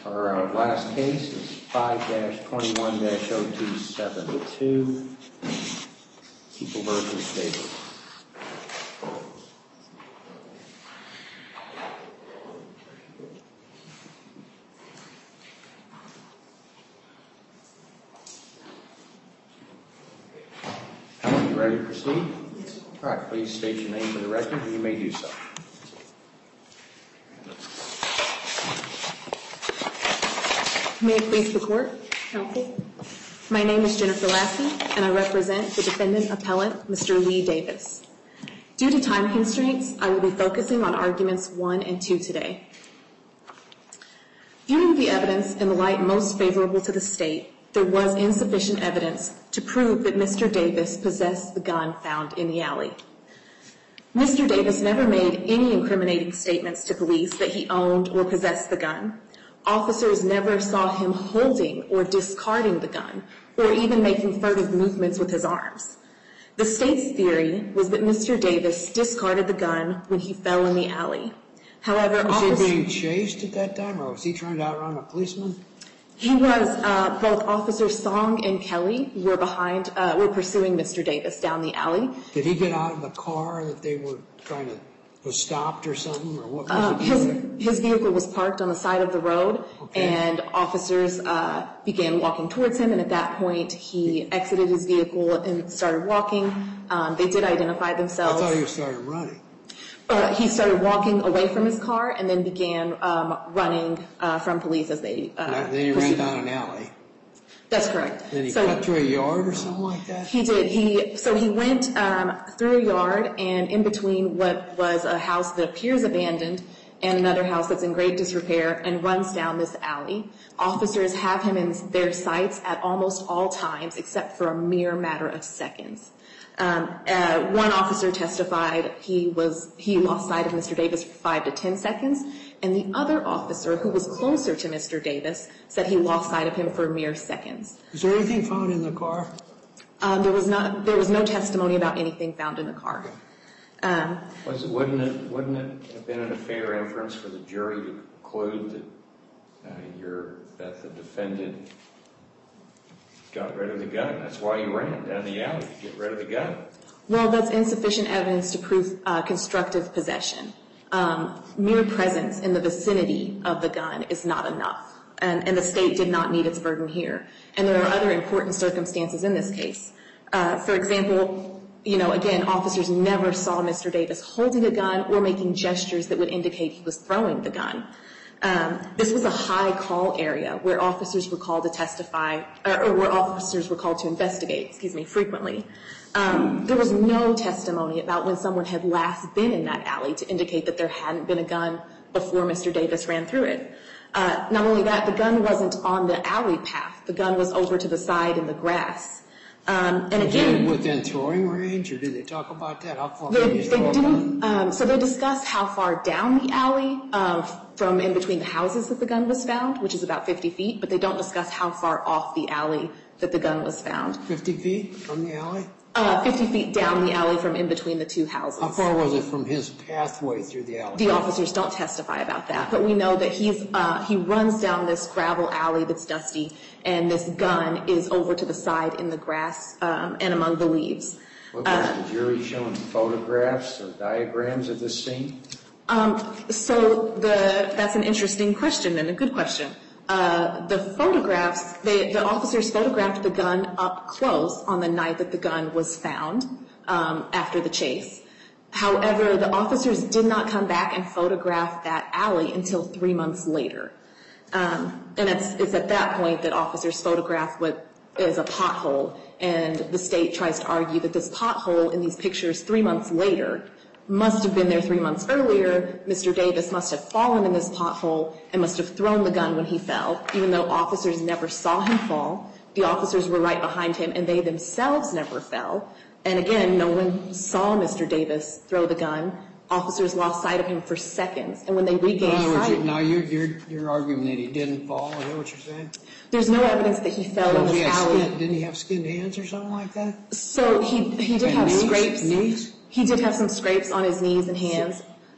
Our last case is 5-21-0272, People v. Davis. Helen, you ready to proceed? Yes. All right, please state your name for the record, and you may do so. May it please the court, counsel. My name is Jennifer Lassie, and I represent the defendant appellant, Mr. Lee Davis. Due to time constraints, I will be focusing on arguments 1 and 2 today. Viewing the evidence in the light most favorable to the state, there was insufficient evidence to prove that Mr. Davis possessed the gun found in the alley. Mr. Davis never made any incriminating statements to police that he owned or possessed the gun. Officers never saw him holding or discarding the gun, or even making furtive movements with his arms. The state's theory was that Mr. Davis discarded the gun when he fell in the alley. However, was he being chased at that time, or was he trying to outrun a policeman? He was. Both Officers Song and Kelly were pursuing Mr. Davis down the alley. Did he get out of the car that they were was stopped or something, or what was he doing? His vehicle was parked on the side of the road, and officers began walking towards him, and at that point he exited his vehicle and started walking. They did identify themselves. I thought he started running. He started walking away from his car and then began running from police as they Then he ran down an alley. That's correct. Then he cut through a yard or something like that? He did. He went through a yard, and in between what was a house that appears abandoned and another house that's in great disrepair, and runs down this alley. Officers have him in their sights at almost all times, except for a mere matter of seconds. One officer testified he lost sight of Mr. Davis for 5 to 10 seconds, and the other officer, who was closer to Mr. Davis, said he lost sight of him for mere seconds. Is there anything found in the car? There was no testimony about anything found in the car. Wouldn't it have been a fair inference for the jury to conclude that the defendant got rid of the gun? That's why he ran down the alley, to get rid of the gun. Well, that's insufficient evidence to prove constructive possession. Mere presence in the vicinity of the gun is not enough, and the state did not meet its burden here. And there are other important circumstances in this case. For example, again, officers never saw Mr. Davis holding a gun or making gestures that would indicate he was throwing the gun. This was a high call area where officers were called to testify, or where officers were called to investigate, frequently. There was no testimony about when someone had last been in that alley to indicate that there hadn't been a gun before Mr. Davis ran through it. Not only that, the gun wasn't on the alley path. The gun was over to the side in the grass. And again, within throwing range, or did they talk about that? How far? They didn't. So they discussed how far down the alley from in between the houses that the gun was found, which is about 50 feet, but they don't discuss how far off the alley that the gun was found. 50 feet from the alley? 50 feet down the alley from in between the two houses. How far was it from his pathway through the alley? The officers don't testify about that, but we know that he runs down this gravel alley that's dusty, and this gun is over to the side in the grass and among the leaves. Was the jury showing photographs or diagrams of this scene? That's an interesting question and a good question. The photographs, the officers photographed the gun up close on the night that the gun was found after the chase. However, the officers did not come back and photograph that alley until 3 months later. And it's at that point that officers photograph what is a pothole, and the state tries to argue that this pothole in these pictures 3 months later must have been there 3 months earlier. Mr. Davis must have fallen in this pothole and must have thrown the gun when he fell, even though officers never saw him fall. The officers were right behind him, and they themselves never fell. And again, no one saw Mr. Davis throw the gun. Officers lost sight of him for seconds, and when they regained sight... Now you're arguing that he didn't fall, is that what you're saying? There's no evidence that he fell in this alley. Didn't he have skinned hands or something like that? So he did have scrapes. Knees? He did have some scrapes on his knees and hands.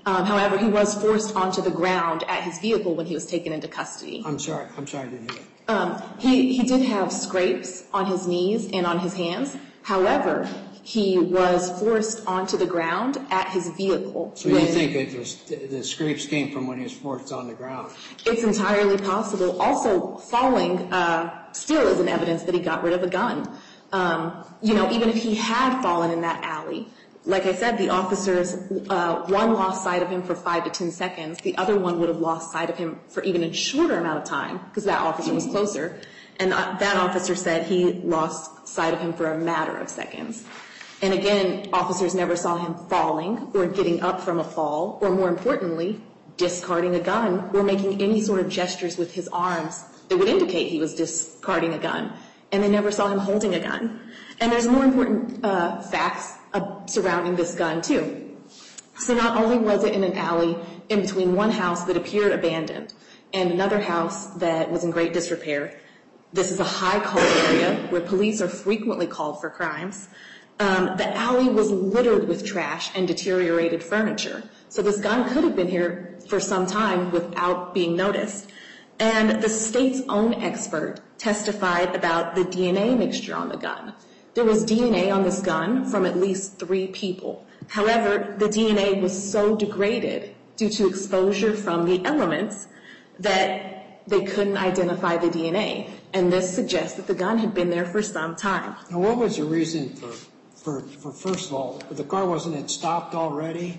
However, he was forced onto the ground at his vehicle when he was taken into custody. I'm sorry, I didn't hear that. He did have scrapes on his knees and on his hands. However, he was forced onto the ground at his vehicle. So you think the scrapes came from when he was forced on the ground? It's entirely possible. Also, falling still isn't evidence that he got rid of a gun. Even if he had fallen in that alley, like I said, the officers, one lost sight of him for 5 to 10 seconds. The other one would have lost sight of him for even a shorter amount of time because that officer was closer. And that officer said he lost sight of him for a matter of seconds. And again, officers never saw him falling or getting up from a fall, or more importantly, discarding a gun or making any sort of gestures with his arms that would indicate he was discarding a gun. And they never saw him holding a gun. And there's more important facts surrounding this gun, too. So not only was it in an alley in between one house that appeared abandoned and another house that was in great disrepair, this is a high-call area where police are frequently called for crimes. The alley was littered with trash and deteriorated furniture. So this gun could have been here for some time without being noticed. And the state's own expert testified about the DNA mixture on the gun. There was DNA on this gun from at least 3 people. However, the DNA was so degraded due to exposure from the elements that they couldn't identify the DNA. And this suggests that the gun had been there for some time. Now, what was the reason for first of all, the car wasn't stopped already?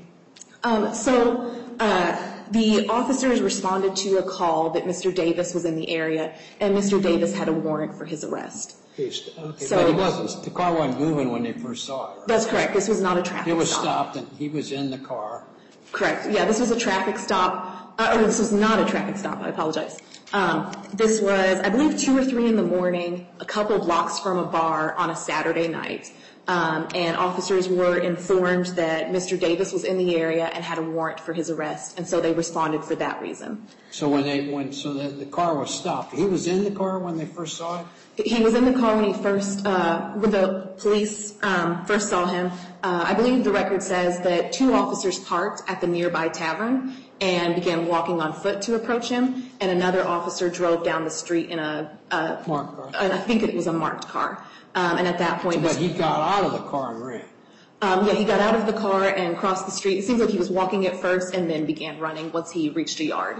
The officers responded to a call that Mr. Davis was in the area, and Mr. Davis had a warrant for his arrest. Okay, So, but he wasn't. The car wasn't moving when they first saw it, right? That's correct. This was not a traffic stop. It was stopped, and he was in the car. Correct. Yeah, this was a traffic stop. This was not a traffic stop. I apologize. This was, I believe, 2 or 3 in the morning, a couple blocks from a bar on a Saturday night. And officers were informed that Mr. Davis was in the area and had a warrant for his arrest, and so they responded for that reason. So the car was stopped. He was in the car when they first saw it? He was in the car when the police first saw him. I believe the record says that 2 officers parked at the nearby tavern and began walking on foot to approach him, and another officer drove down the street in a marked car. I think it was a marked car. And at that point, but he got out of the car and ran. Yeah, he got out of the car and crossed the street. It seems like he was walking at first and then began running once he reached a yard.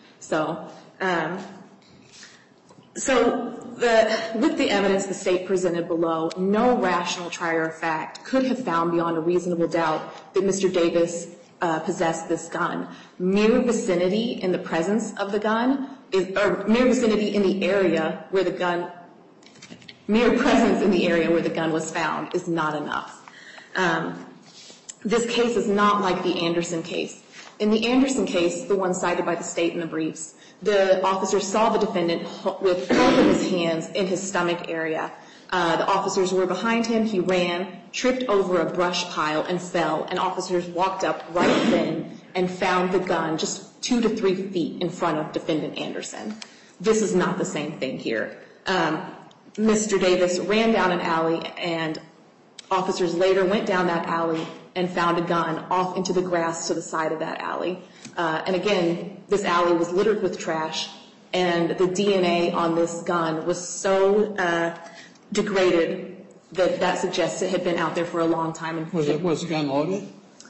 With the evidence the state presented below, no rational trier of fact could have found beyond a reasonable doubt that Mr. Davis possessed this gun. Mere vicinity in the presence of the gun, or mere vicinity in the area where the gun, mere presence in the area where the gun was found is not enough. This case is not like the Anderson case. In the Anderson case, the one cited by the state in the briefs, the officer saw the defendant with both of his hands in his stomach area. The officers were behind him. He ran, tripped over a brush pile, and fell. And officers walked up right then and found the gun just 2 to 3 feet in front of defendant Anderson. This is not the same thing here. Mr. Davis ran down an alley, and officers later went down that alley and found a gun off into the grass to the side of that alley. And again, this alley was littered with trash, and the DNA on this gun was so degraded that suggests it had been out there for a long time. Was the gun loaded?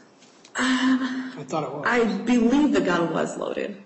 I thought it was. I believe the gun was loaded.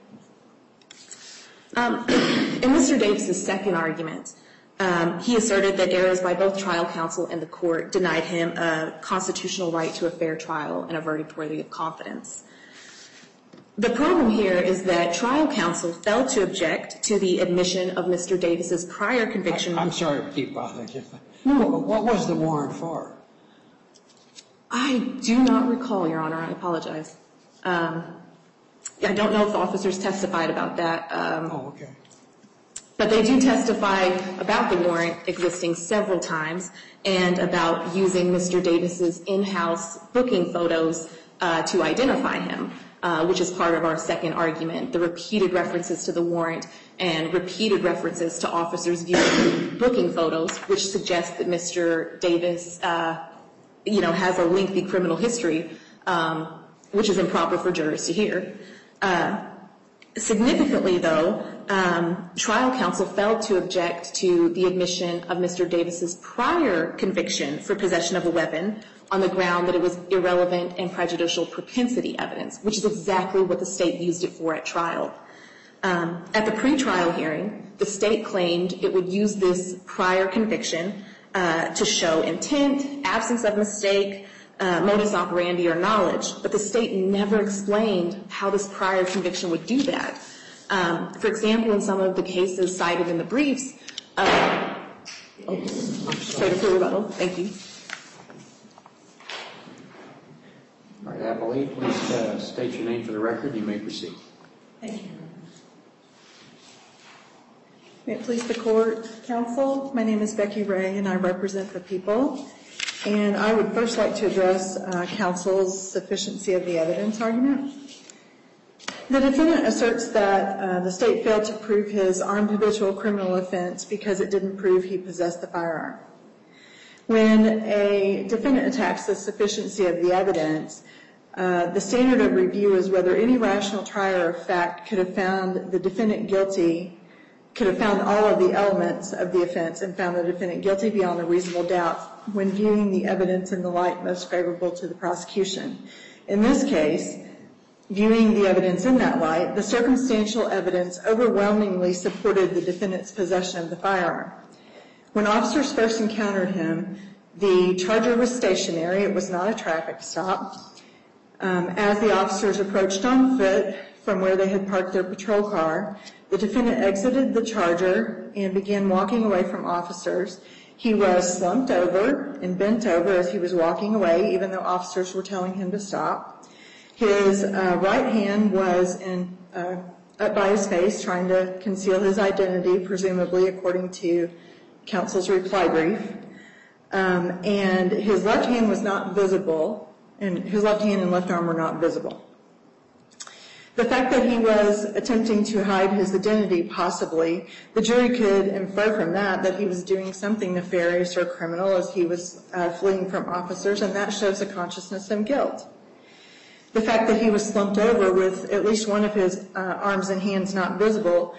In Mr. Davis's second argument, he asserted that errors by both trial counsel and the court denied him a constitutional right to a fair trial and a verdict worthy of confidence. The problem here is that trial counsel failed to object to the admission of Mr. Davis's prior conviction. I'm sorry to keep bothering you. What was the warrant for? I do not recall, Your Honor. I apologize. I don't know if the officers testified about that. Okay. But they do testify about the warrant existing several times and about using Mr. Davis's in-house booking photos to identify him, which is part of our second argument. The repeated references to the warrant and repeated references to officers viewing booking photos, which suggests that Mr. Davis, has a lengthy criminal history, which is improper for jurors to hear. Significantly, though, trial counsel failed to object to the admission of Mr. Davis's prior conviction for possession of a weapon on the ground that it was irrelevant and prejudicial propensity evidence, which is exactly what the state used it for at trial. At the pretrial hearing, the state claimed it would use this prior conviction to show intent, absence of mistake, modus operandi, or knowledge, but the state never explained how this prior conviction would do that. For example, in some of the cases cited in the briefs, sorry for rebuttal. Thank you. All right, Appellee, please state your name for the record. You may proceed. Thank you. May it please the court, counsel. My name is Becky Ray, and I represent the people. And I would first like to address counsel's sufficiency of the evidence argument. The defendant asserts that the state failed to prove his armed habitual criminal offense because it didn't prove he possessed the firearm. When a defendant attacks the sufficiency of the evidence, the standard of review is whether any rational trier of fact could have found the defendant guilty, could have found all of the elements of the offense and found the defendant guilty beyond a reasonable doubt when viewing the evidence in the light most favorable to the prosecution. In this case, viewing the evidence in that light, the circumstantial evidence overwhelmingly supported the defendant's possession of the firearm. When officers first encountered him, the Charger was stationary. It was not a traffic stop. As the officers approached on foot from where they had parked their patrol car, the defendant exited the Charger and began walking away from officers. He was slumped over and bent over as he was walking away, even though officers were telling him to stop. His right hand was up by his face, trying to conceal his identity, presumably according to counsel's reply brief. And his left hand was not visible, and his left hand and left arm were not visible. The fact that he was attempting to hide his identity, possibly, the jury could infer from that he was doing something nefarious or criminal as he was fleeing from officers, and that shows a consciousness of guilt. The fact that he was slumped over with at least one of his arms and hands not visible,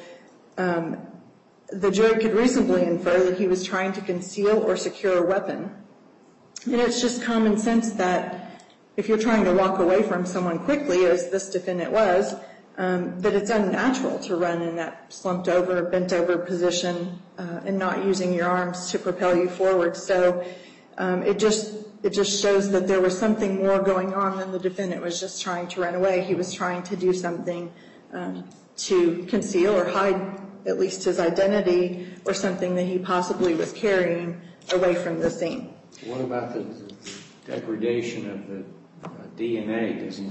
the jury could reasonably infer that he was trying to conceal or secure a weapon. And it's just common sense that if you're trying to walk away from someone quickly, as this defendant was, that it's unnatural to run in that slumped over, bent over position and not using your arms to propel you forward. So it just shows that there was something more going on than the defendant was just trying to run away. He was trying to do something to conceal or hide at least his identity or something that he possibly was carrying away from the scene. What about the degradation of the DNA? Did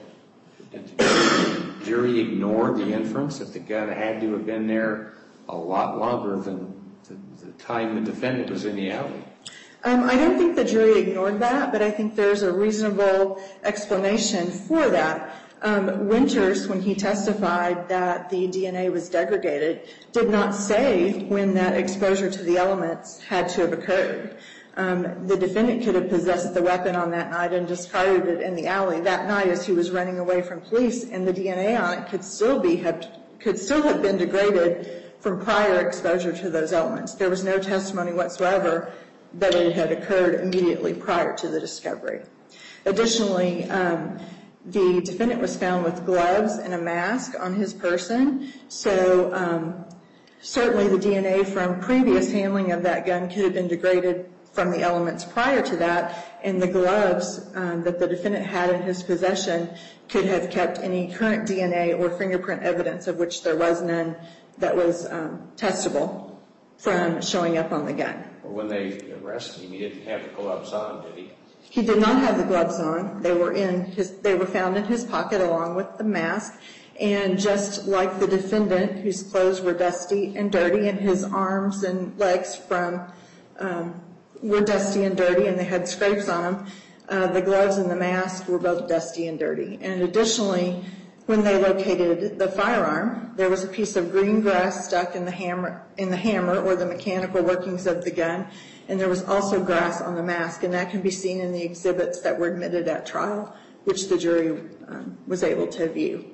the jury ignore the inference that the gun had to have been there a lot longer than the time the defendant was in the alley? I don't think the jury ignored that, but I think there's a reasonable explanation for that. Winters, when he testified that the DNA was degraded, did not say when that exposure to the elements had to have occurred. The defendant could have possessed the weapon on that night and discarded it in the alley that night as he was running away from police, and the DNA on it could still have been degraded from prior exposure to those elements. There was no testimony whatsoever that it had occurred immediately prior to the discovery. Additionally, the defendant was found with gloves and a mask on his person, so certainly the DNA from previous handling of that gun could have been degraded from the elements prior to that, and the gloves that the defendant had in his possession could have kept any current DNA or fingerprint evidence, of which there was none, that was testable from showing up on the gun. Well, when they arrested him, he didn't have the gloves on, did he? He did not have the gloves on. They were found in his pocket along with the mask, and just like the defendant, whose clothes were dusty and dirty, and his arms and legs were dusty and dirty, and they had scrapes on them, the gloves and the mask were both dusty and dirty. And additionally, when they located the firearm, there was a piece of green grass stuck in the hammer or the mechanical workings of the gun, and there was also grass on the mask, and that can be seen in the exhibits that were admitted at trial which the jury was able to view.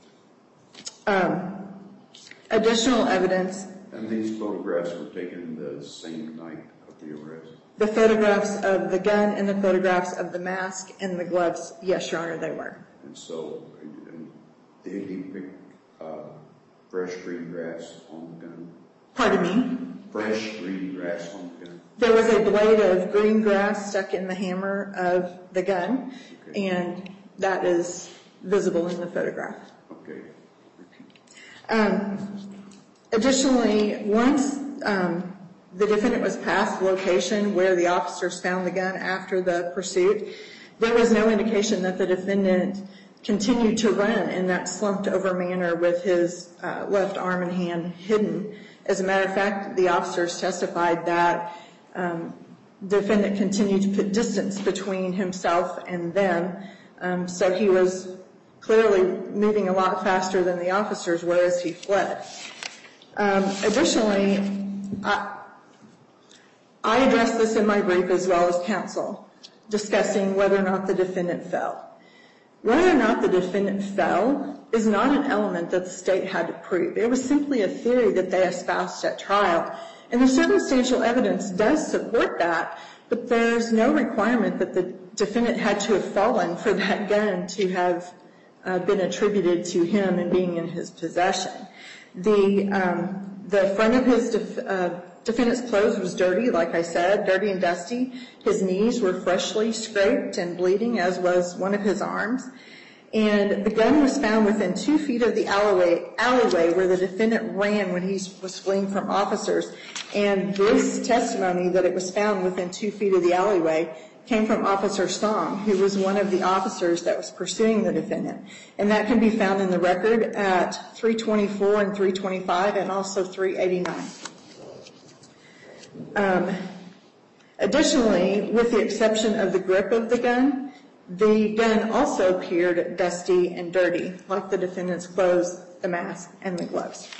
Additional evidence. And these photographs were taken the same night of the arrest? The photographs of the gun and the photographs of the mask and the gloves, yes, Your Honor, they were. And so, did he pick fresh green grass on the gun? Pardon me? Fresh green grass on the gun? There was a blade of green grass stuck in the hammer of the gun, and that is visible in the photograph. Okay. Additionally, once the defendant was past the location where the officers found the gun after the pursuit, there was no indication that the defendant continued to run in that slumped over manner with his left arm and hand hidden. As a matter of fact, the officers testified that the defendant continued to put distance between himself and them, so he was clearly moving a lot faster than the officers were as he fled. Additionally, I addressed this in my brief as well as counsel, discussing whether or not the defendant fell. Whether or not the defendant fell is not an element that the state had to prove. It was simply a theory that they espoused at trial. And the circumstantial evidence does support that, but there's no requirement that the defendant had to have fallen for that gun to have been attributed to him and being in his possession. The front of his defendant's clothes was dirty, like I said, dirty and dusty. His knees were freshly scraped and bleeding, as was one of his arms. And the gun was found within 2 feet of the alleyway where the defendant ran when he was fleeing from officers. And this testimony that it was found within 2 feet of the alleyway came from Officer Song, who was one of the officers that was pursuing the defendant. And that can be found in the record at 324 and 325 and also 389. Additionally, with the exception of the grip of the gun also appeared dusty and dirty, like the defendant's clothes, the mask, and the gloves.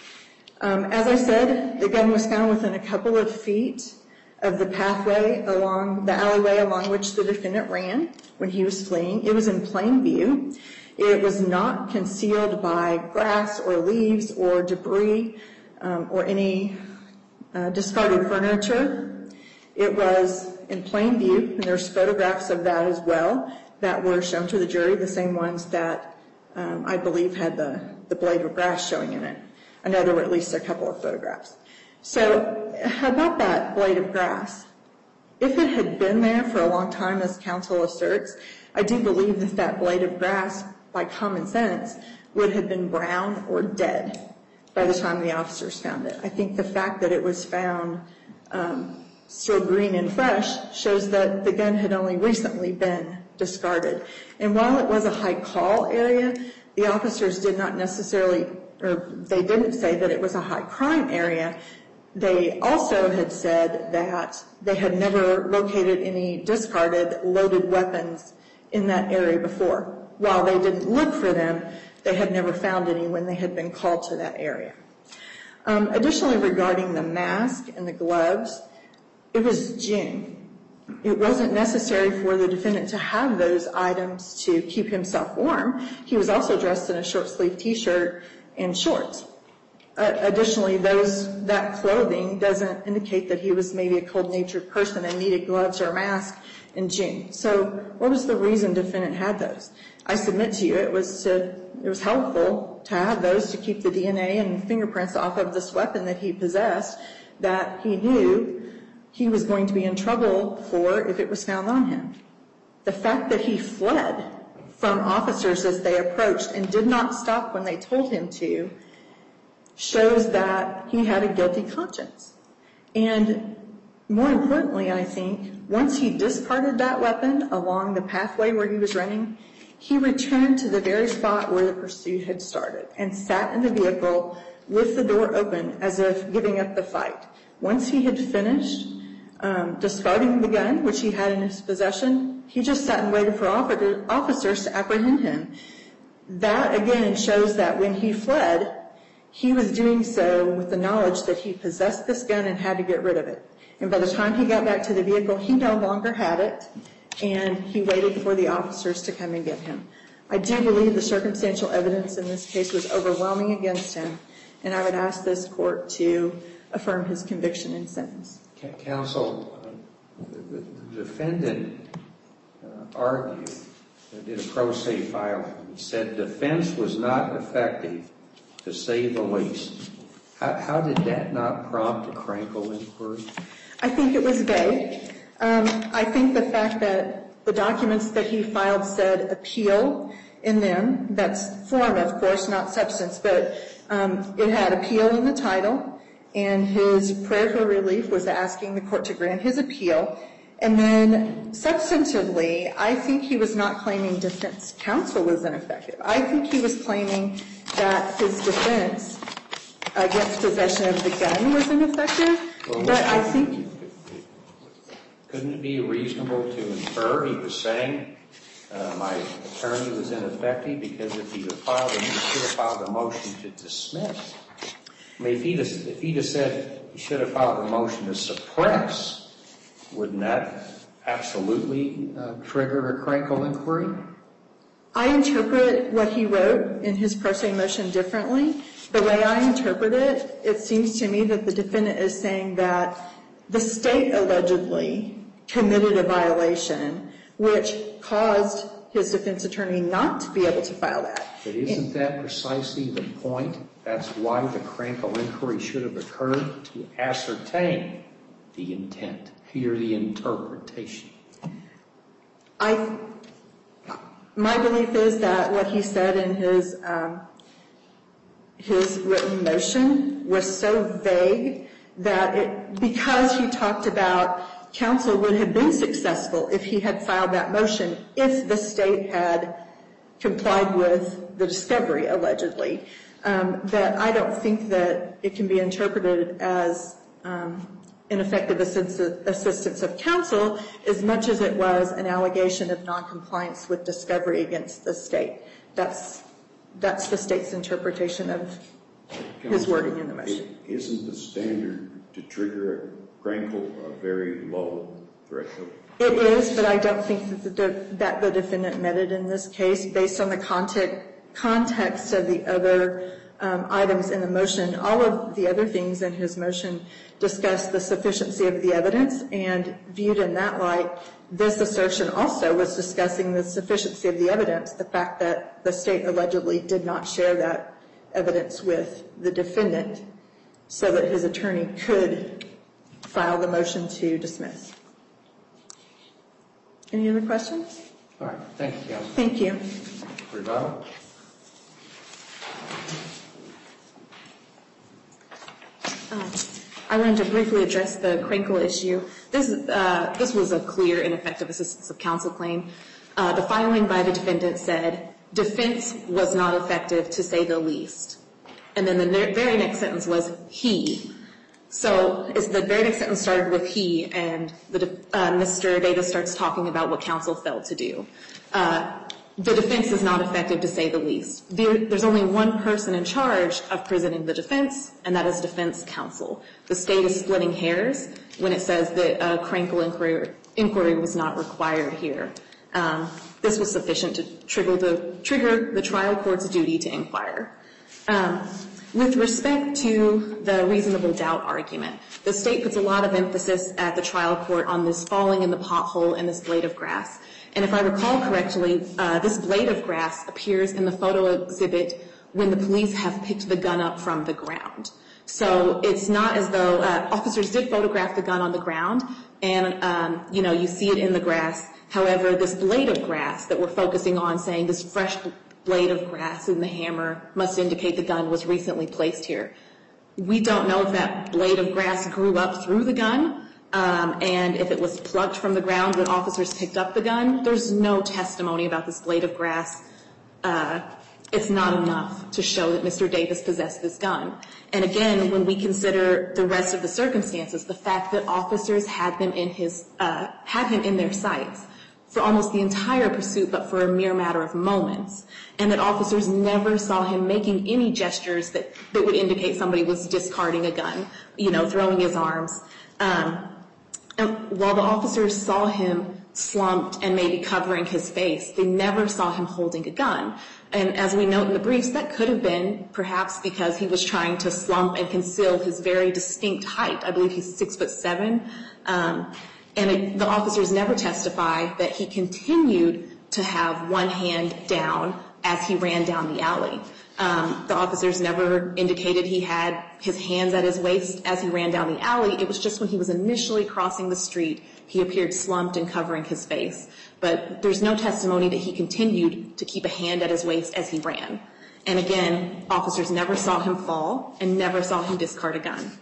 As I said, the gun was found within a couple of feet of the pathway along the alleyway along which the defendant ran when he was fleeing. It was in plain view. It was not concealed by grass or leaves or debris or any discarded furniture. It was in plain view, and there's photographs of that as well that were shown to the jury, the same ones that I believe had the blade of grass showing in it. I know there were at least a couple of photographs. So about that blade of grass, if it had been there for a long time, as counsel asserts, I do believe that that blade of grass, by common sense, would have been brown or dead by the time the officers found it. I think the fact that it was found still green and fresh shows that the gun had only recently been discarded. And while it was a high call area, the officers did not necessarily, or they didn't say that it was a high crime area. They also had said that they had never located any discarded loaded weapons in that area before. While they didn't look for them, they had never found any when they had been called to that area. Additionally, regarding the mask and the gloves, it was June. It wasn't necessary for the defendant to have those items to keep himself warm. He was also dressed in a short-sleeved T-shirt and shorts. Additionally, that clothing doesn't indicate that he was maybe a cold-natured person and needed gloves or a mask in June. So what was the reason the defendant had those? I submit to you it was helpful to have those to keep the DNA and fingerprints off of this weapon that he possessed that he knew he was going to be in trouble for if it was found on him. The fact that he fled from officers as they approached and did not stop when they told him to shows that he had a guilty conscience. And more importantly, I think, once he discarded that weapon along the pathway where he was running, he returned to the very spot where the pursuit had started and sat in the vehicle with the door open as if giving up the fight. Once he had finished discarding the gun, which he had in his possession, he just sat and waited for officers to apprehend him. That, again, shows that when he fled, he was doing so with the knowledge that he possessed this gun and had to get rid of it. And by the time he got back to the vehicle, he no longer had it. and he waited for the officers to come and get him. I do believe the circumstantial evidence in this case was overwhelming against him, and I would ask this court to affirm his conviction and sentence. Counsel, the defendant argued, did a pro se filing. He said defense was not effective, to say the least. How did that not prompt a Krankel inquiry? I think it was vague. I think the fact that the documents that he filed said appeal in them, that's form, of course, not substance, but it had appeal in the title, and his prayer for relief was asking the court to grant his appeal. And then substantively, I think he was not claiming defense counsel was ineffective. I think he was claiming that his defense against possession of the gun was ineffective. Well, but I think... Couldn't it be reasonable to infer he was saying my attorney was ineffective because if he should have filed a motion to dismiss? I mean, if he'd have said he should have filed a motion to suppress, wouldn't that absolutely trigger a Krankel inquiry? I interpret what he wrote in his pro se motion differently. The way I interpret it, it seems to me that the defendant is saying that the state allegedly committed a violation which caused his defense attorney not to be able to file that. But isn't that precisely the point? That's why the Krankel inquiry should have occurred, to ascertain the intent, hear the interpretation. My belief is that what he said in his written motion was so vague that because he talked about counsel would have been successful if he had filed that motion, if the state had complied with the discovery, allegedly, that I don't think that it can be interpreted as ineffective assistance of counsel as much as it was an allegation of noncompliance with discovery against the state. That's the state's interpretation of his wording in the motion. Isn't the standard to trigger a Krankel a very low threshold? It is, but I don't think that the defendant met it in this case based on the context of the other items in the motion. All of the other things in his motion discuss the sufficiency of the evidence, and viewed in that light, this assertion also was discussing the sufficiency of the evidence, the fact that the state allegedly did not share that evidence with the defendant so that his attorney could file the motion to dismiss. Any other questions? All right. Thank you, counsel. Thank you. Rebuttal. I wanted to briefly address the Krankel issue. This was a clear ineffective assistance of counsel claim. The filing by the defendant said, defense was not effective to say the least. And then the very next sentence was he. So the very next sentence started with he, and Mr. Davis starts talking about what counsel failed to do. The defense is not effective to say the least. There's only one person in charge of presenting the defense, and that is defense counsel. The state is splitting hairs when it says that a Krankel inquiry was not required here. This was sufficient to trigger the trial court's duty to inquire. With respect to the reasonable doubt argument, the state puts a lot of emphasis at the trial court on this falling in the pothole and this blade of grass. And if I recall correctly, this blade of grass appears in the photo exhibit when the police have picked the gun up from the ground. So it's not as though officers did photograph the gun on the ground, and you see it in the grass. However, this blade of grass that we're focusing on, saying this fresh blade of grass in the hammer must indicate the gun was recently placed here. We don't know if that blade of grass grew up through the gun, and if it was plucked from the ground when officers picked up the gun. There's no testimony about this blade of grass. It's not enough to show that Mr. Davis possessed this gun. And again, when we consider the rest of the circumstances, the fact that officers had him in their sights for almost the entire pursuit, but for a mere matter of moments, and that officers never saw him making any gestures that would indicate somebody was discarding a gun, throwing his arms. And while the officers saw him slumped and maybe covering his face. They never saw him holding a gun. And as we note in the briefs, that could have been perhaps because he was trying to slump and conceal his very distinct height. I believe he's 6'7". The officers never testify that he continued to have one hand down as he ran down the alley. The officers never indicated he had his hands at his waist as he ran down the alley. It was just when he was initially crossing the street, he appeared slumped and covering his face. But there's no testimony that he continued to keep a hand at his waist as he ran. And again, officers never saw him fall and never saw him discard a gun.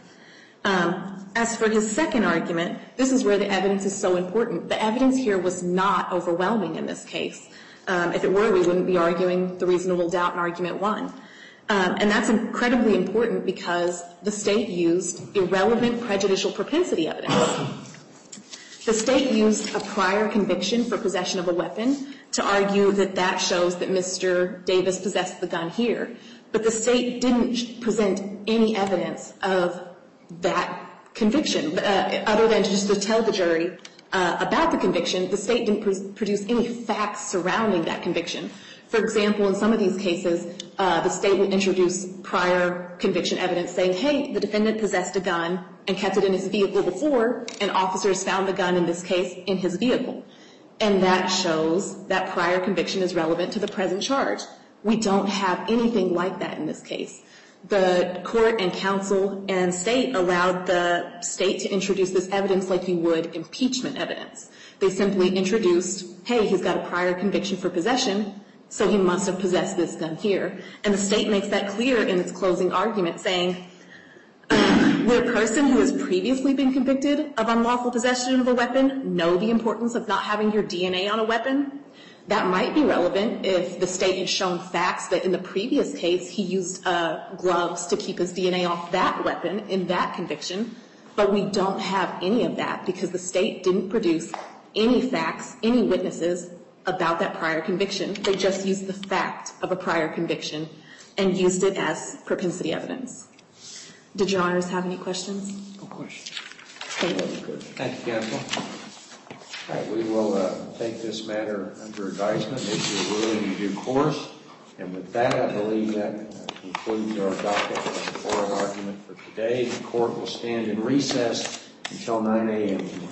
As for his second argument, this is where the evidence is so important. The evidence here was not overwhelming in this case. If it were, we wouldn't be arguing the reasonable doubt in argument 1. And that's incredibly important because the state used irrelevant prejudicial propensity evidence. The state used a prior conviction for possession of a weapon to argue that that shows that Mr. Davis possessed the gun here. But the state didn't present any evidence of that conviction. Other than just to tell the jury about the conviction, the state didn't produce any facts surrounding that conviction. For example, in some of these cases, the state would introduce prior conviction evidence saying, hey, the defendant possessed a gun and kept it in his vehicle before, and officers found the gun in this case in his vehicle. And that shows that prior conviction is relevant to the present charge. We don't have anything like that in this case. The court and counsel and state allowed the state to introduce this evidence like you would impeachment evidence. They simply introduced, hey, he's got a prior conviction for possession, so he must have possessed this gun here. And the state makes that clear in its closing argument, saying, would a person who has previously been convicted of unlawful possession of a weapon know the importance of not having your DNA on a weapon? That might be relevant if the state had shown facts that in the previous case he used gloves to keep his DNA off that weapon in that conviction. But we don't have any of that because the state didn't produce any facts, any witnesses about that prior conviction. They just used the fact of a prior conviction and used it as propensity evidence. Did Your Honors have any questions? No question. Thank you. Thank you, counsel. All right, we will take this matter under advisement, issue a ruling in due course. And with that, I believe that concludes our docket for an argument for today. The court will stand in recess until 9 a.m.